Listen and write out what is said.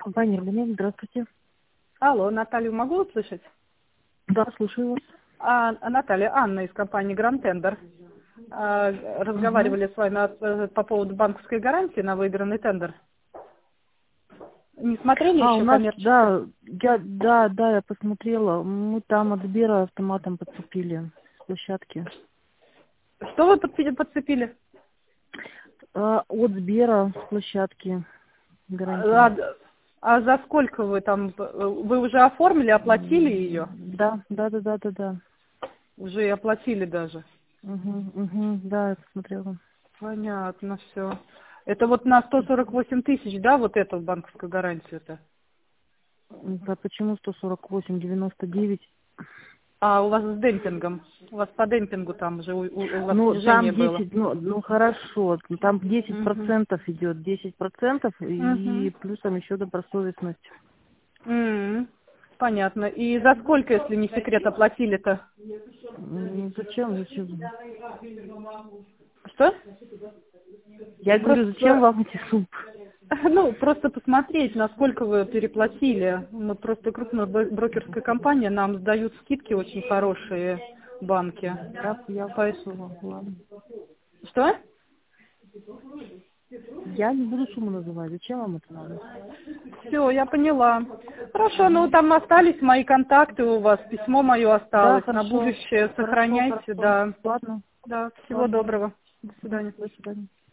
Компания «Элемент», здравствуйте. Алло, Наталью могу услышать? Да, слушаю вас. Наталья, Анна из компании Grand Tender. Угу. Разговаривали с вами по поводу банковской гарантии на выигранный тендер. Не смотрели У еще нас, коммерческий? да, я посмотрела. Мы там от Сбера автоматом подцепили с площадки. Что вы подцепили? От Сбера с площадки гарантию. А, а за сколько вы там? Вы уже оформили, оплатили ее? Да. Уже и оплатили даже. Угу, да, я посмотрела. Понятно, все. Это вот на 148 тысяч, да, вот эту банковскую гарантию-то? Да, почему 148,99? А у вас с демпингом? У вас по демпингу там же у вас Ну, снижение там было? 10, ну хорошо, там Угу. 10% идет, 10% и Угу. плюсом еще добросовестность. Понятно. И за сколько, если не секрет, оплатили-то? Зачем? Что? Я говорю, зачем Просто, вам эти суммы? ну, просто посмотреть, насколько вы переплатили. Мы просто крупная брокерская компания, нам сдают скидки очень хорошие банки. Я Поэтому... слышала, ладно. Что? Я не буду сумму называть, зачем вам это надо? Все, я поняла. Хорошо, ну Мгм. там остались мои контакты у вас, письмо мое Да, осталось. На хорошо, будущее сохраняйте, да. ладно, Да, всего доброго. До Мгм. свидания. До свидания.